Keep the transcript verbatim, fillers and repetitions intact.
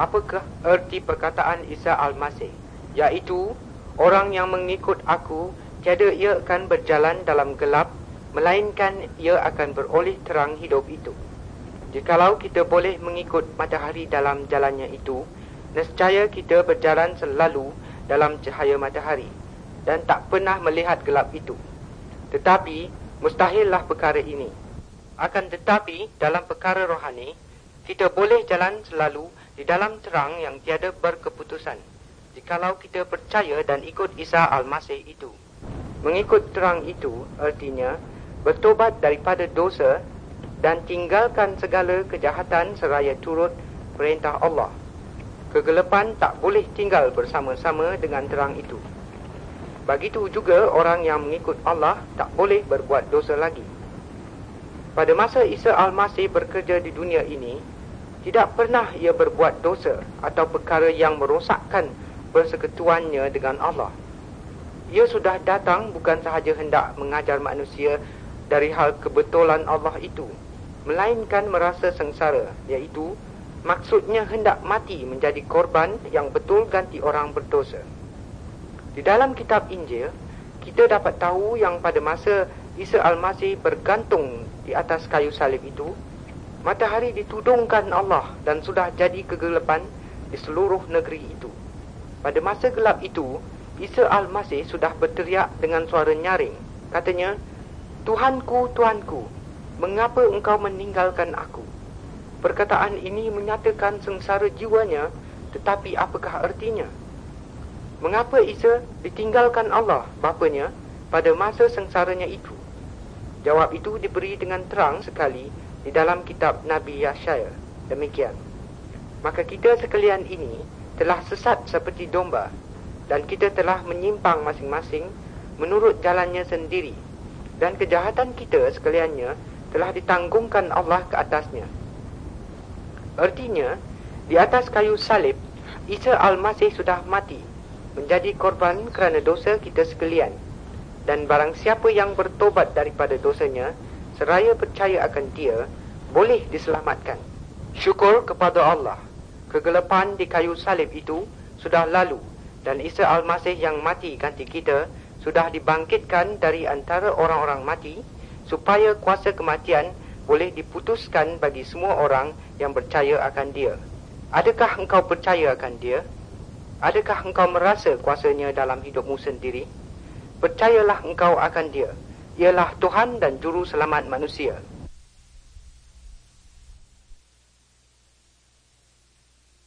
apakah erti perkataan Isa Al-Masih, iaitu orang yang mengikut aku tiada ia akan berjalan dalam gelap, melainkan ia akan beroleh terang hidup itu. Jikalau kita boleh mengikut matahari dalam jalannya itu, nescaya kita berjalan selalu dalam cahaya matahari dan tak pernah melihat gelap itu. Tetapi mustahillah perkara ini. Akan tetapi dalam perkara rohani, kita boleh jalan selalu di dalam terang yang tiada berkeputusan, jikalau kita percaya dan ikut Isa Al-Masih itu. Mengikut terang itu artinya bertobat daripada dosa dan tinggalkan segala kejahatan seraya turut perintah Allah. Kegelapan tak boleh tinggal bersama-sama dengan terang itu. Begitu juga orang yang mengikut Allah tak boleh berbuat dosa lagi. Pada masa Isa Al-Masih bekerja di dunia ini, tidak pernah ia berbuat dosa atau perkara yang merosakkan persekutuannya dengan Allah. Ia sudah datang bukan sahaja hendak mengajar manusia dari hal kebetulan Allah itu, melainkan merasa sengsara, iaitu maksudnya hendak mati menjadi korban yang betul ganti orang berdosa. Di dalam kitab Injil, kita dapat tahu yang pada masa Isa Al-Masih bergantung di atas kayu salib itu, matahari ditudungkan Allah dan sudah jadi kegelapan di seluruh negeri itu. Pada masa gelap itu, Isa Al-Masih sudah berteriak dengan suara nyaring. Katanya, "Tuhanku, Tuhanku, mengapa engkau meninggalkan aku?" Perkataan ini menyatakan sengsara jiwanya, tetapi apakah artinya? Mengapa Isa ditinggalkan Allah, Bapanya, pada masa sengsaranya itu? Jawab itu diberi dengan terang sekali di dalam kitab Nabi Yesaya. Demikian. Maka kita sekalian ini telah sesat seperti domba, dan kita telah menyimpang masing-masing menurut jalannya sendiri, dan kejahatan kita sekaliannya telah ditanggungkan Allah ke atasnya. Artinya, di atas kayu salib, Isa Al-Masih sudah mati, menjadi korban kerana dosa kita sekalian. Dan barang siapa yang bertobat daripada dosanya, seraya percaya akan dia, boleh diselamatkan. Syukur kepada Allah, kegelapan di kayu salib itu sudah lalu, dan Isa Al-Masih yang mati ganti kita sudah dibangkitkan dari antara orang-orang mati, supaya kuasa kematian boleh diputuskan bagi semua orang yang percaya akan dia. Adakah engkau percaya akan dia? Adakah engkau merasa kuasanya dalam hidupmu sendiri? Percayalah engkau akan dia. Ialah Tuhan dan Juru Selamat manusia.